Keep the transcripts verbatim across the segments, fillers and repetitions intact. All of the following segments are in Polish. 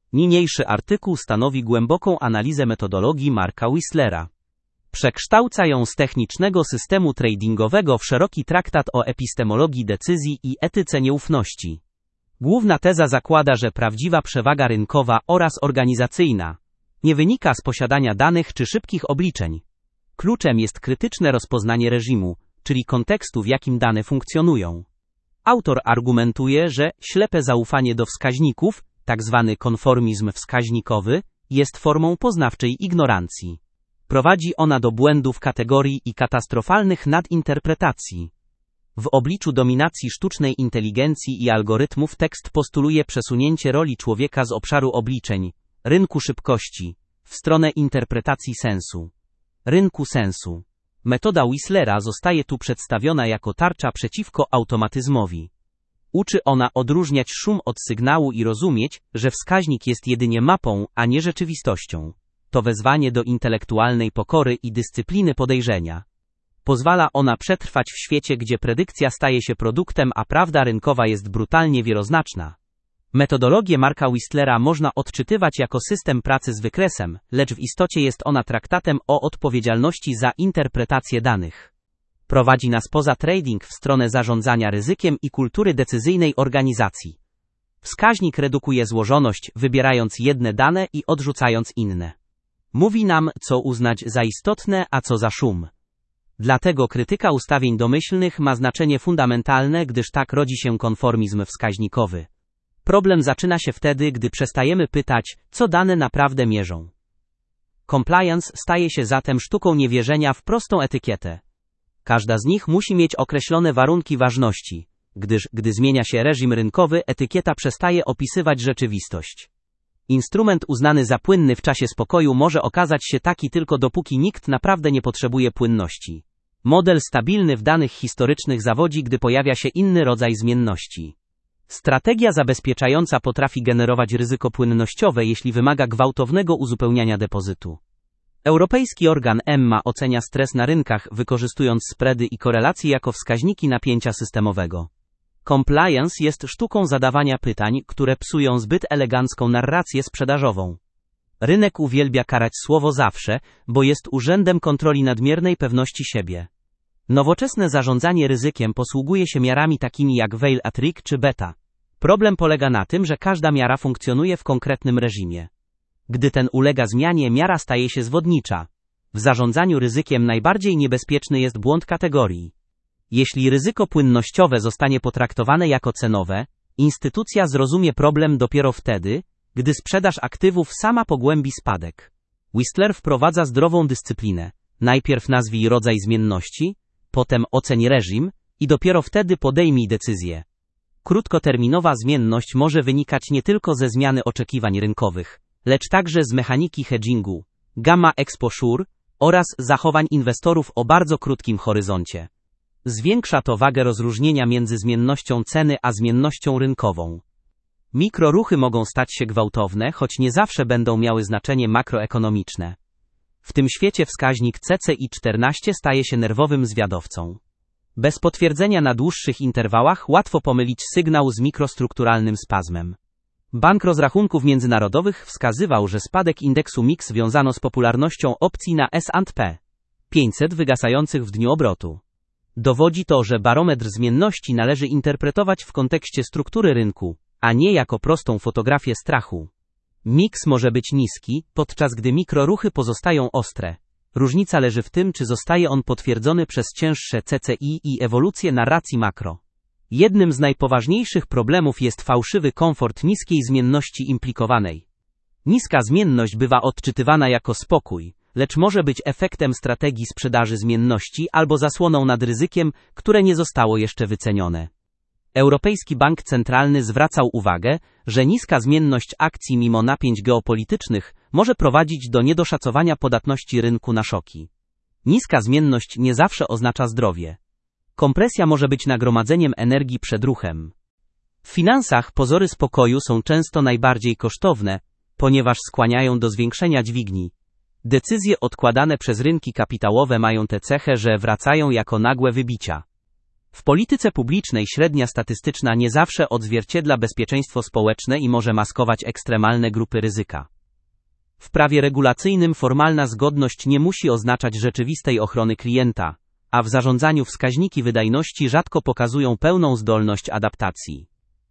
Niniejszy artykuł stanowi głęboką analizę metodologii Marka Whistlera. Przekształca ją z technicznego systemu tradingowego w szeroki traktat o epistemologii decyzji i etyce nieufności. Główna teza zakłada, że prawdziwa przewaga rynkowa oraz organizacyjna nie wynika z posiadania danych czy szybkich obliczeń. Kluczem jest krytyczne rozpoznanie reżimu, czyli kontekstu, w jakim dane funkcjonują. Autor argumentuje, że ślepe zaufanie do wskaźników, tzw. konformizm wskaźnikowy, jest formą poznawczej ignorancji. Prowadzi ona do błędów kategorii i katastrofalnych nadinterpretacji. W obliczu dominacji sztucznej inteligencji i algorytmów tekst postuluje przesunięcie roli człowieka z obszaru obliczeń, rynku szybkości, w stronę interpretacji sensu. Rynku sensu. Metoda Whistlera zostaje tu przedstawiona jako tarcza przeciwko automatyzmowi. Uczy ona odróżniać szum od sygnału i rozumieć, że wskaźnik jest jedynie mapą, a nie rzeczywistością. To wezwanie do intelektualnej pokory i dyscypliny podejrzenia. Pozwala ona przetrwać w świecie, gdzie predykcja staje się produktem, a prawda rynkowa jest brutalnie wieloznaczna. Metodologię Marka Whistlera można odczytywać jako system pracy z wykresem, lecz w istocie jest ona traktatem o odpowiedzialności za interpretację danych. Prowadzi nas poza trading w stronę zarządzania ryzykiem i kultury decyzyjnej organizacji. Wskaźnik redukuje złożoność, wybierając jedne dane i odrzucając inne. Mówi nam, co uznać za istotne, a co za szum. Dlatego krytyka ustawień domyślnych ma znaczenie fundamentalne, gdyż tak rodzi się konformizm wskaźnikowy. Problem zaczyna się wtedy, gdy przestajemy pytać, co dane naprawdę mierzą. Compliance staje się zatem sztuką niewierzenia w prostą etykietę. Każda z nich musi mieć określone warunki ważności, gdyż, gdy zmienia się reżim rynkowy, etykieta przestaje opisywać rzeczywistość. Instrument uznany za płynny w czasie spokoju może okazać się taki tylko dopóki nikt naprawdę nie potrzebuje płynności. Model stabilny w danych historycznych zawodzi, gdy pojawia się inny rodzaj zmienności. Strategia zabezpieczająca potrafi generować ryzyko płynnościowe, jeśli wymaga gwałtownego uzupełniania depozytu. Europejski organ EMMA ocenia stres na rynkach, wykorzystując spready i korelacje jako wskaźniki napięcia systemowego. Compliance jest sztuką zadawania pytań, które psują zbyt elegancką narrację sprzedażową. Rynek uwielbia karać słowo zawsze, bo jest urzędem kontroli nadmiernej pewności siebie. Nowoczesne zarządzanie ryzykiem posługuje się miarami takimi jak Veil at Risk czy Beta. Problem polega na tym, że każda miara funkcjonuje w konkretnym reżimie. Gdy ten ulega zmianie, miara staje się zwodnicza. W zarządzaniu ryzykiem najbardziej niebezpieczny jest błąd kategorii. Jeśli ryzyko płynnościowe zostanie potraktowane jako cenowe, instytucja zrozumie problem dopiero wtedy, gdy sprzedaż aktywów sama pogłębi spadek. Whistler wprowadza zdrową dyscyplinę. Najpierw nazwij rodzaj zmienności, potem oceń reżim i dopiero wtedy podejmij decyzję. Krótkoterminowa zmienność może wynikać nie tylko ze zmiany oczekiwań rynkowych, lecz także z mechaniki hedgingu, gamma exposure oraz zachowań inwestorów o bardzo krótkim horyzoncie. Zwiększa to wagę rozróżnienia między zmiennością ceny a zmiennością rynkową. Mikroruchy mogą stać się gwałtowne, choć nie zawsze będą miały znaczenie makroekonomiczne. W tym świecie wskaźnik C C I czternaście staje się nerwowym zwiadowcą. Bez potwierdzenia na dłuższych interwałach łatwo pomylić sygnał z mikrostrukturalnym spazmem. Bank Rozrachunków Międzynarodowych wskazywał, że spadek indeksu M I X wiązano z popularnością opcji na S and P pięćset wygasających w dniu obrotu. Dowodzi to, że barometr zmienności należy interpretować w kontekście struktury rynku, a nie jako prostą fotografię strachu. M I X może być niski, podczas gdy mikroruchy pozostają ostre. Różnica leży w tym, czy zostaje on potwierdzony przez cięższe C C I i ewolucję narracji makro. Jednym z najpoważniejszych problemów jest fałszywy komfort niskiej zmienności implikowanej. Niska zmienność bywa odczytywana jako spokój, lecz może być efektem strategii sprzedaży zmienności albo zasłoną nad ryzykiem, które nie zostało jeszcze wycenione. Europejski Bank Centralny zwracał uwagę, że niska zmienność akcji mimo napięć geopolitycznych może prowadzić do niedoszacowania podatności rynku na szoki. Niska zmienność nie zawsze oznacza zdrowie. Kompresja może być nagromadzeniem energii przed ruchem. W finansach pozory spokoju są często najbardziej kosztowne, ponieważ skłaniają do zwiększenia dźwigni. Decyzje odkładane przez rynki kapitałowe mają tę cechę, że wracają jako nagłe wybicia. W polityce publicznej średnia statystyczna nie zawsze odzwierciedla bezpieczeństwo społeczne i może maskować ekstremalne grupy ryzyka. W prawie regulacyjnym formalna zgodność nie musi oznaczać rzeczywistej ochrony klienta, a w zarządzaniu wskaźniki wydajności rzadko pokazują pełną zdolność adaptacji.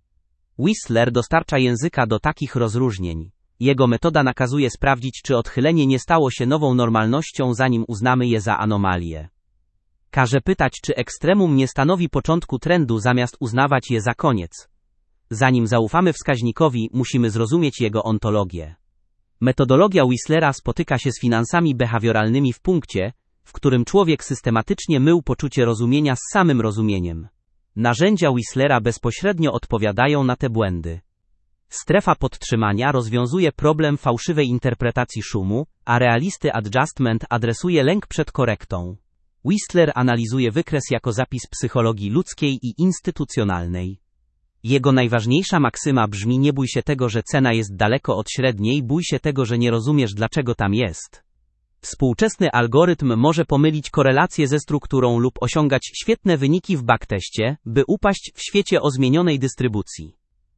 Whistler dostarcza języka do takich rozróżnień. Jego metoda nakazuje sprawdzić, czy odchylenie nie stało się nową normalnością, zanim uznamy je za anomalię. Każe pytać, czy ekstremum nie stanowi początku trendu, zamiast uznawać je za koniec. Zanim zaufamy wskaźnikowi, musimy zrozumieć jego ontologię. Metodologia Whistlera spotyka się z finansami behawioralnymi w punkcie, w którym człowiek systematycznie mył poczucie rozumienia z samym rozumieniem. Narzędzia Whistlera bezpośrednio odpowiadają na te błędy. Strefa podtrzymania rozwiązuje problem fałszywej interpretacji szumu, a realisty adjustment adresuje lęk przed korektą. Whistler analizuje wykres jako zapis psychologii ludzkiej i instytucjonalnej. Jego najważniejsza maksyma brzmi: nie bój się tego, że cena jest daleko od średniej, bój się tego, że nie rozumiesz, dlaczego tam jest. Współczesny algorytm może pomylić korelację ze strukturą lub osiągać świetne wyniki w backteście, by upaść w świecie o zmienionej dystrybucji.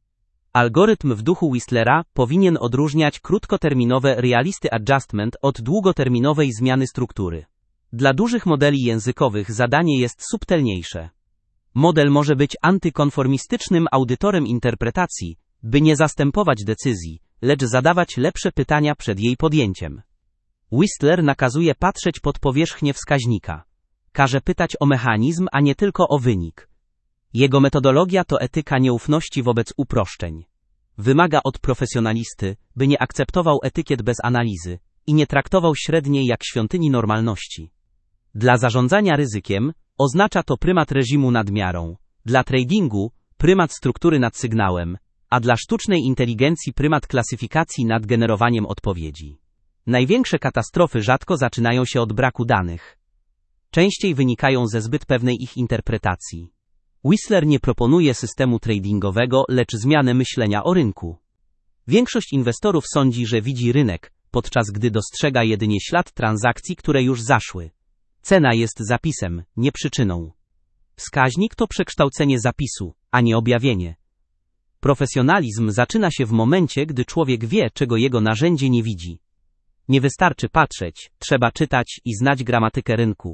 Algorytm w duchu Whistlera powinien odróżniać krótkoterminowe realisty adjustment od długoterminowej zmiany struktury. Dla dużych modeli językowych zadanie jest subtelniejsze. Model może być antykonformistycznym audytorem interpretacji, by nie zastępować decyzji, lecz zadawać lepsze pytania przed jej podjęciem. Whistler nakazuje patrzeć pod powierzchnię wskaźnika. Każe pytać o mechanizm, a nie tylko o wynik. Jego metodologia to etyka nieufności wobec uproszczeń. Wymaga od profesjonalisty, by nie akceptował etykiet bez analizy i nie traktował średniej jak świątyni normalności. Dla zarządzania ryzykiem oznacza to prymat reżimu nad miarą, dla tradingu prymat struktury nad sygnałem, a dla sztucznej inteligencji prymat klasyfikacji nad generowaniem odpowiedzi. Największe katastrofy rzadko zaczynają się od braku danych. Częściej wynikają ze zbyt pewnej ich interpretacji. Whistler nie proponuje systemu tradingowego, lecz zmianę myślenia o rynku. Większość inwestorów sądzi, że widzi rynek, podczas gdy dostrzega jedynie ślad transakcji, które już zaszły. Cena jest zapisem, nie przyczyną. Wskaźnik to przekształcenie zapisu, a nie objawienie. Profesjonalizm zaczyna się w momencie, gdy człowiek wie, czego jego narzędzie nie widzi. Nie wystarczy patrzeć, trzeba czytać i znać gramatykę rynku.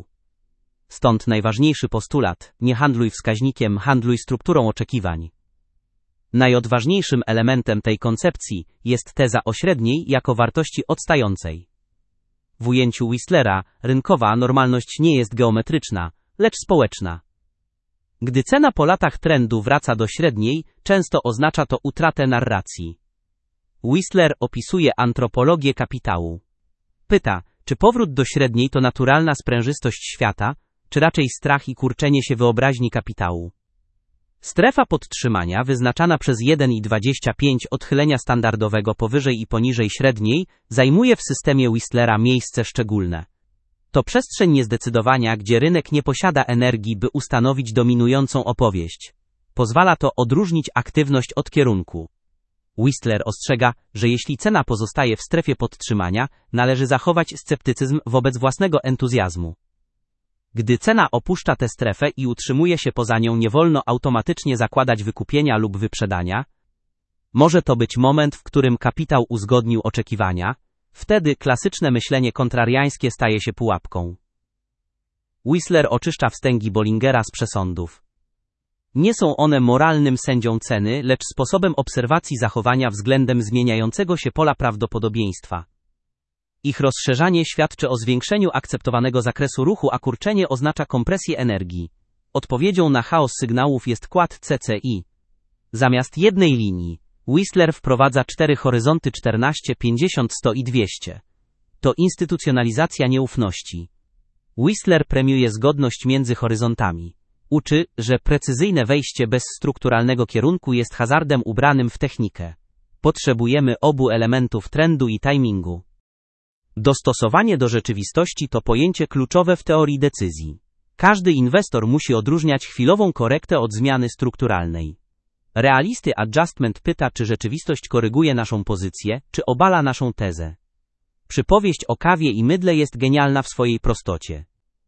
Stąd najważniejszy postulat: nie handluj wskaźnikiem, handluj strukturą oczekiwań. Najodważniejszym elementem tej koncepcji jest teza o średniej jako wartości odstającej. W ujęciu Whistlera rynkowa normalność nie jest geometryczna, lecz społeczna. Gdy cena po latach trendu wraca do średniej, często oznacza to utratę narracji. Whistler opisuje antropologię kapitału. Pyta, czy powrót do średniej to naturalna sprężystość świata, czy raczej strach i kurczenie się wyobraźni kapitału. Strefa podtrzymania wyznaczana przez jeden i dwadzieścia pięć odchylenia standardowego powyżej i poniżej średniej zajmuje w systemie Whistlera miejsce szczególne. To przestrzeń niezdecydowania, gdzie rynek nie posiada energii, by ustanowić dominującą opowieść. Pozwala to odróżnić aktywność od kierunku. Whistler ostrzega, że jeśli cena pozostaje w strefie podtrzymania, należy zachować sceptycyzm wobec własnego entuzjazmu. Gdy cena opuszcza tę strefę i utrzymuje się poza nią, nie wolno automatycznie zakładać wykupienia lub wyprzedania. Może to być moment, w którym kapitał uzgodnił oczekiwania, wtedy klasyczne myślenie kontrariańskie staje się pułapką. Whistler oczyszcza wstęgi Bollingera z przesądów. Nie są one moralnym sędzią ceny, lecz sposobem obserwacji zachowania względem zmieniającego się pola prawdopodobieństwa. Ich rozszerzanie świadczy o zwiększeniu akceptowanego zakresu ruchu, a kurczenie oznacza kompresję energii. Odpowiedzią na chaos sygnałów jest kład C C I. Zamiast jednej linii, Whistler wprowadza cztery horyzonty: czternaście, pięćdziesiąt, sto i dwieście. To instytucjonalizacja nieufności. Whistler premiuje zgodność między horyzontami. Uczy, że precyzyjne wejście bez strukturalnego kierunku jest hazardem ubranym w technikę. Potrzebujemy obu elementów trendu i timingu. Dostosowanie do rzeczywistości to pojęcie kluczowe w teorii decyzji. Każdy inwestor musi odróżniać chwilową korektę od zmiany strukturalnej. Realisty adjustment pyta, czy rzeczywistość koryguje naszą pozycję, czy obala naszą tezę. Przypowieść o kawie i mydle jest genialna w swojej prostocie.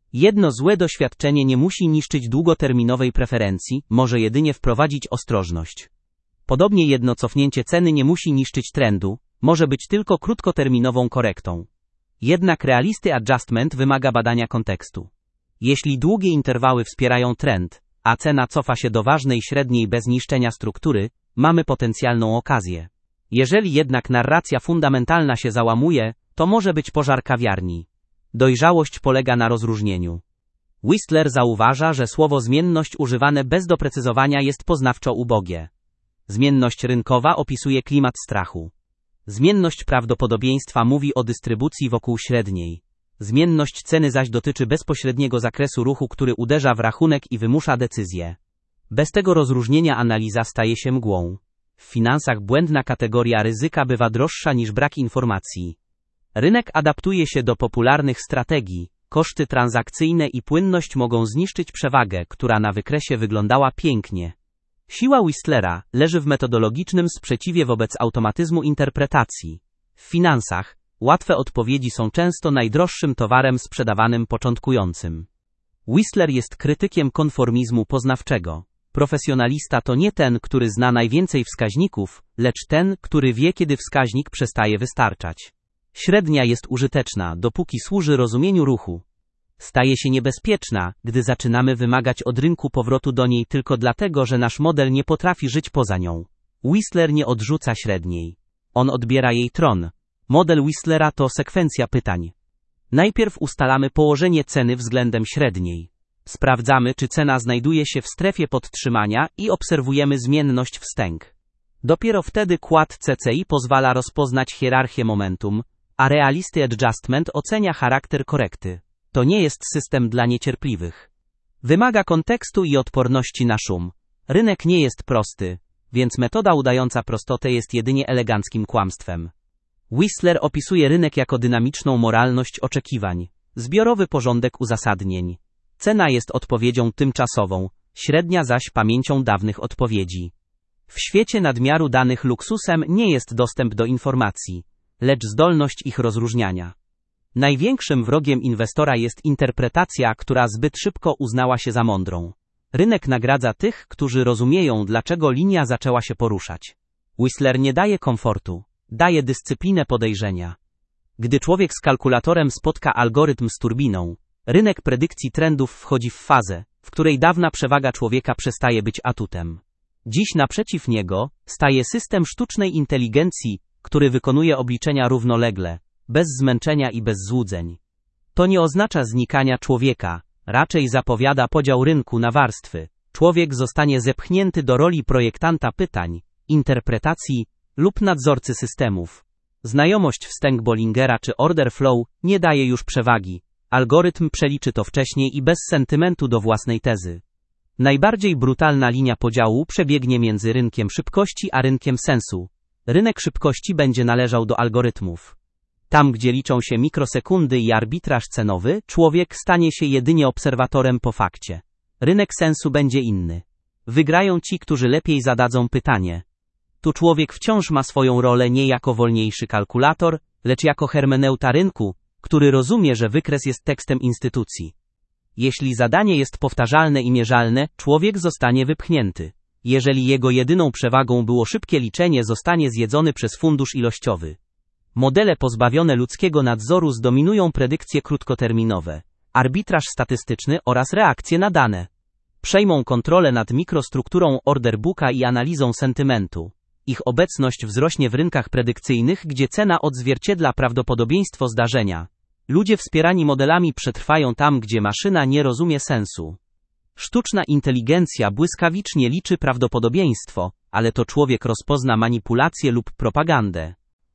Jedno złe doświadczenie nie musi niszczyć długoterminowej preferencji, może jedynie wprowadzić ostrożność. Podobnie jedno cofnięcie ceny nie musi niszczyć trendu, może być tylko krótkoterminową korektą. Jednak realisty adjustment wymaga badania kontekstu. Jeśli długie interwały wspierają trend, a cena cofa się do ważnej średniej bez niszczenia struktury, mamy potencjalną okazję. Jeżeli jednak narracja fundamentalna się załamuje, to może być pożar kawiarni. Dojrzałość polega na rozróżnieniu. Whistler zauważa, że słowo zmienność używane bez doprecyzowania jest poznawczo ubogie. Zmienność rynkowa opisuje klimat strachu. Zmienność prawdopodobieństwa mówi o dystrybucji wokół średniej. Zmienność ceny zaś dotyczy bezpośredniego zakresu ruchu, który uderza w rachunek i wymusza decyzję. Bez tego rozróżnienia analiza staje się mgłą. W finansach błędna kategoria ryzyka bywa droższa niż brak informacji. Rynek adaptuje się do popularnych strategii, koszty transakcyjne i płynność mogą zniszczyć przewagę, która na wykresie wyglądała pięknie. Siła Whistlera leży w metodologicznym sprzeciwie wobec automatyzmu interpretacji. W finansach łatwe odpowiedzi są często najdroższym towarem sprzedawanym początkującym. Whistler jest krytykiem konformizmu poznawczego. Profesjonalista to nie ten, który zna najwięcej wskaźników, lecz ten, który wie, kiedy wskaźnik przestaje wystarczać. Średnia jest użyteczna, dopóki służy rozumieniu ruchu. Staje się niebezpieczna, gdy zaczynamy wymagać od rynku powrotu do niej tylko dlatego, że nasz model nie potrafi żyć poza nią. Whistler nie odrzuca średniej. On odbiera jej tron. Model Whistlera to sekwencja pytań. Najpierw ustalamy położenie ceny względem średniej. Sprawdzamy, czy cena znajduje się w strefie podtrzymania i obserwujemy zmienność wstęg. Dopiero wtedy kład C C I pozwala rozpoznać hierarchię momentum, a realisty adjustment ocenia charakter korekty. To nie jest system dla niecierpliwych. Wymaga kontekstu i odporności na szum. Rynek nie jest prosty, więc metoda udająca prostotę jest jedynie eleganckim kłamstwem. Whistler opisuje rynek jako dynamiczną moralność oczekiwań, zbiorowy porządek uzasadnień. Cena jest odpowiedzią tymczasową, średnia zaś pamięcią dawnych odpowiedzi. W świecie nadmiaru danych luksusem nie jest dostęp do informacji, lecz zdolność ich rozróżniania. Największym wrogiem inwestora jest interpretacja, która zbyt szybko uznała się za mądrą. Rynek nagradza tych, którzy rozumieją, dlaczego linia zaczęła się poruszać. Whistler nie daje komfortu, daje dyscyplinę podejrzenia. Gdy człowiek z kalkulatorem spotka algorytm z turbiną, rynek predykcji trendów wchodzi w fazę, w której dawna przewaga człowieka przestaje być atutem. Dziś naprzeciw niego staje system sztucznej inteligencji, który wykonuje obliczenia równolegle, bez zmęczenia i bez złudzeń. To nie oznacza znikania człowieka, raczej zapowiada podział rynku na warstwy. Człowiek zostanie zepchnięty do roli projektanta pytań, interpretacji lub nadzorcy systemów. Znajomość wstęg Bollingera czy order flow nie daje już przewagi. Algorytm przeliczy to wcześniej i bez sentymentu do własnej tezy. Najbardziej brutalna linia podziału przebiegnie między rynkiem szybkości a rynkiem sensu. Rynek szybkości będzie należał do algorytmów. Tam, gdzie liczą się mikrosekundy i arbitraż cenowy, człowiek stanie się jedynie obserwatorem po fakcie. Rynek sensu będzie inny. Wygrają ci, którzy lepiej zadadzą pytanie. Tu człowiek wciąż ma swoją rolę nie jako wolniejszy kalkulator, lecz jako hermeneuta rynku, który rozumie, że wykres jest tekstem instytucji. Jeśli zadanie jest powtarzalne i mierzalne, człowiek zostanie wypchnięty. Jeżeli jego jedyną przewagą było szybkie liczenie, zostanie zjedzony przez fundusz ilościowy. Modele pozbawione ludzkiego nadzoru zdominują predykcje krótkoterminowe, arbitraż statystyczny oraz reakcje na dane. Przejmą kontrolę nad mikrostrukturą order booka i analizą sentymentu. Ich obecność wzrośnie w rynkach predykcyjnych, gdzie cena odzwierciedla prawdopodobieństwo zdarzenia. Ludzie wspierani modelami przetrwają tam, gdzie maszyna nie rozumie sensu. Sztuczna inteligencja błyskawicznie liczy prawdopodobieństwo, ale to człowiek rozpozna manipulację lub propagandę.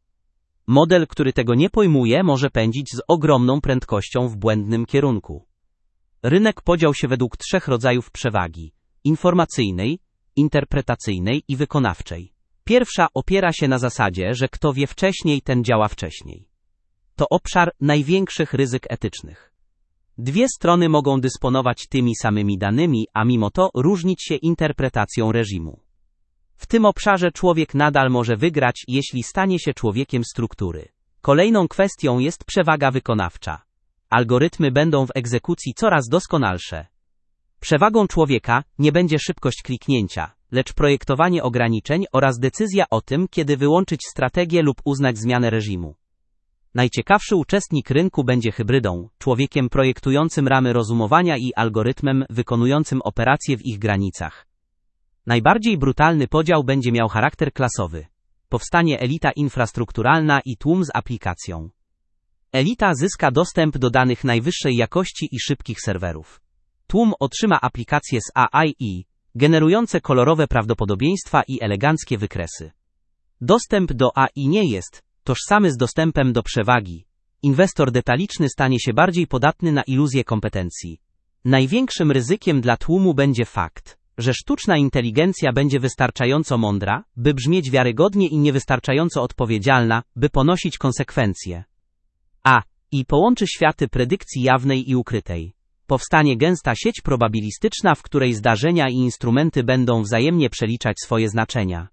Model, który tego nie pojmuje, może pędzić z ogromną prędkością w błędnym kierunku. Rynek podział się według trzech rodzajów przewagi: informacyjnej, interpretacyjnej i wykonawczej. Pierwsza opiera się na zasadzie, że kto wie wcześniej, ten działa wcześniej. To obszar największych ryzyk etycznych. Dwie strony mogą dysponować tymi samymi danymi, a mimo to różnić się interpretacją reżimu. W tym obszarze człowiek nadal może wygrać, jeśli stanie się człowiekiem struktury. Kolejną kwestią jest przewaga wykonawcza. Algorytmy będą w egzekucji coraz doskonalsze. Przewagą człowieka nie będzie szybkość kliknięcia, lecz projektowanie ograniczeń oraz decyzja o tym, kiedy wyłączyć strategię lub uznać zmianę reżimu. Najciekawszy uczestnik rynku będzie hybrydą, człowiekiem projektującym ramy rozumowania i algorytmem wykonującym operacje w ich granicach. Najbardziej brutalny podział będzie miał charakter klasowy. Powstanie elita infrastrukturalna i tłum z aplikacją. Elita zyska dostęp do danych najwyższej jakości i szybkich serwerów. Tłum otrzyma aplikacje z A I, generujące kolorowe prawdopodobieństwa i eleganckie wykresy. Dostęp do A I nie jest tożsamy z dostępem do przewagi. Inwestor detaliczny stanie się bardziej podatny na iluzję kompetencji. Największym ryzykiem dla tłumu będzie fakt, że sztuczna inteligencja będzie wystarczająco mądra, by brzmieć wiarygodnie i niewystarczająco odpowiedzialna, by ponosić konsekwencje. A I połączy światy predykcji jawnej i ukrytej. Powstanie gęsta sieć probabilistyczna, w której zdarzenia i instrumenty będą wzajemnie przeliczać swoje znaczenia.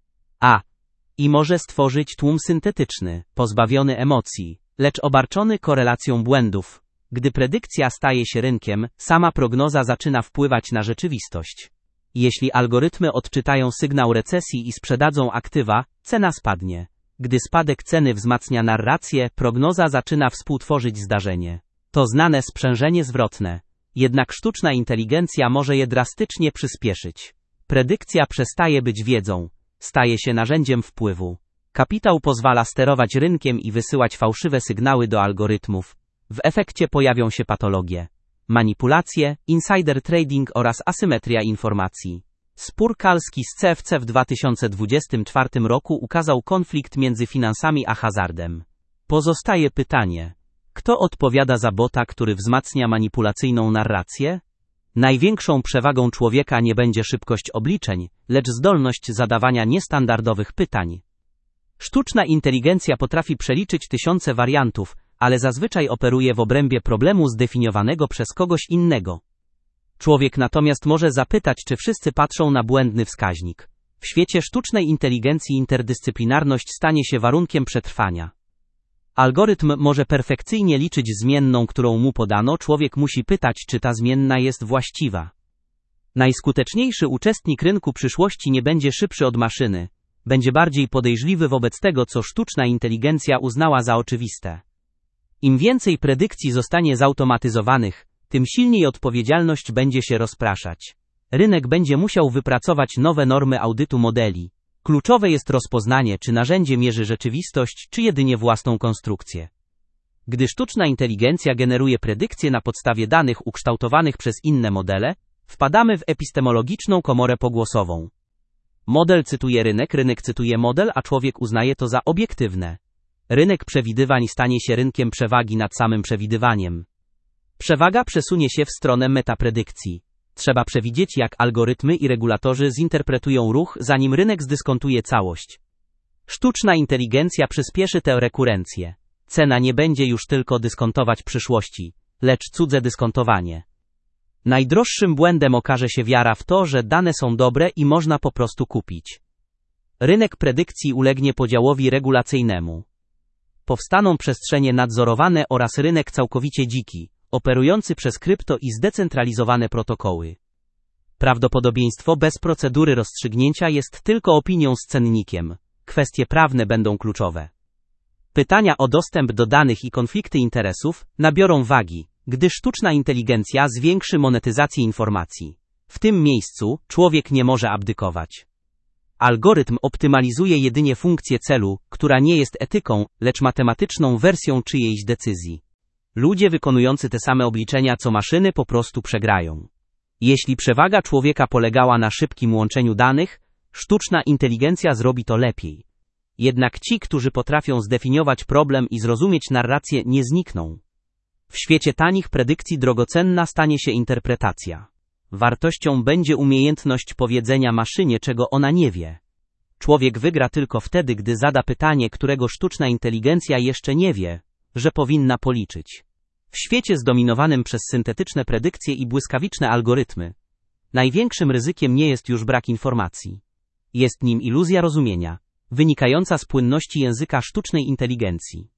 A I może stworzyć tłum syntetyczny, pozbawiony emocji, lecz obarczony korelacją błędów. Gdy predykcja staje się rynkiem, sama prognoza zaczyna wpływać na rzeczywistość. Jeśli algorytmy odczytają sygnał recesji i sprzedadzą aktywa, cena spadnie. Gdy spadek ceny wzmacnia narrację, prognoza zaczyna współtworzyć zdarzenie. To znane sprzężenie zwrotne. Jednak sztuczna inteligencja może je drastycznie przyspieszyć. Predykcja przestaje być wiedzą, staje się narzędziem wpływu. Kapitał pozwala sterować rynkiem i wysyłać fałszywe sygnały do algorytmów. W efekcie pojawią się patologie, manipulacje, insider trading oraz asymetria informacji. Spór kalski z C F C w dwa tysiące dwudziestym czwartym roku ukazał konflikt między finansami a hazardem. Pozostaje pytanie, kto odpowiada za bota, który wzmacnia manipulacyjną narrację? Największą przewagą człowieka nie będzie szybkość obliczeń, lecz zdolność zadawania niestandardowych pytań. Sztuczna inteligencja potrafi przeliczyć tysiące wariantów, ale zazwyczaj operuje w obrębie problemu zdefiniowanego przez kogoś innego. Człowiek natomiast może zapytać, czy wszyscy patrzą na błędny wskaźnik. W świecie sztucznej inteligencji interdyscyplinarność stanie się warunkiem przetrwania. Algorytm może perfekcyjnie liczyć zmienną, którą mu podano, człowiek musi pytać, czy ta zmienna jest właściwa. Najskuteczniejszy uczestnik rynku przyszłości nie będzie szybszy od maszyny, będzie bardziej podejrzliwy wobec tego, co sztuczna inteligencja uznała za oczywiste. Im więcej predykcji zostanie zautomatyzowanych, tym silniej odpowiedzialność będzie się rozpraszać. Rynek będzie musiał wypracować nowe normy audytu modeli. Kluczowe jest rozpoznanie, czy narzędzie mierzy rzeczywistość, czy jedynie własną konstrukcję. Gdy sztuczna inteligencja generuje predykcje na podstawie danych ukształtowanych przez inne modele, wpadamy w epistemologiczną komorę pogłosową. Model cytuje rynek, rynek cytuje model, a człowiek uznaje to za obiektywne. Rynek przewidywań stanie się rynkiem przewagi nad samym przewidywaniem. Przewaga przesunie się w stronę metapredykcji. Trzeba przewidzieć, jak algorytmy i regulatorzy zinterpretują ruch, zanim rynek zdyskontuje całość. Sztuczna inteligencja przyspieszy tę rekurencję. Cena nie będzie już tylko dyskontować przyszłości, lecz cudze dyskontowanie. Najdroższym błędem okaże się wiara w to, że dane są dobre i można po prostu kupić. Rynek predykcji ulegnie podziałowi regulacyjnemu. Powstaną przestrzenie nadzorowane oraz rynek całkowicie dziki, operujący przez krypto i zdecentralizowane protokoły. Prawdopodobieństwo bez procedury rozstrzygnięcia jest tylko opinią z cennikiem. Kwestie prawne będą kluczowe. Pytania o dostęp do danych i konflikty interesów nabiorą wagi, gdy sztuczna inteligencja zwiększy monetyzację informacji. W tym miejscu człowiek nie może abdykować. Algorytm optymalizuje jedynie funkcję celu, która nie jest etyką, lecz matematyczną wersją czyjejś decyzji. Ludzie wykonujący te same obliczenia co maszyny po prostu przegrają. Jeśli przewaga człowieka polegała na szybkim łączeniu danych, sztuczna inteligencja zrobi to lepiej. Jednak ci, którzy potrafią zdefiniować problem i zrozumieć narrację, nie znikną. W świecie tanich predykcji drogocenna stanie się interpretacja. Wartością będzie umiejętność powiedzenia maszynie, czego ona nie wie. Człowiek wygra tylko wtedy, gdy zada pytanie, którego sztuczna inteligencja jeszcze nie wie, że powinna policzyć. W świecie zdominowanym przez syntetyczne predykcje i błyskawiczne algorytmy, największym ryzykiem nie jest już brak informacji. Jest nim iluzja rozumienia, wynikająca z płynności języka sztucznej inteligencji.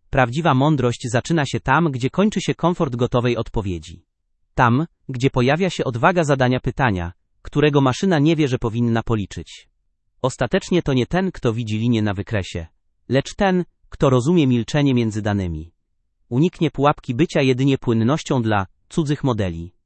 Prawdziwa mądrość zaczyna się tam, gdzie kończy się komfort gotowej odpowiedzi. Tam, gdzie pojawia się odwaga zadania pytania, którego maszyna nie wie, że powinna policzyć. Ostatecznie to nie ten, kto widzi linię na wykresie, lecz ten, kto rozumie milczenie między danymi. Uniknie pułapki bycia jedynie płynnością dla cudzych modeli.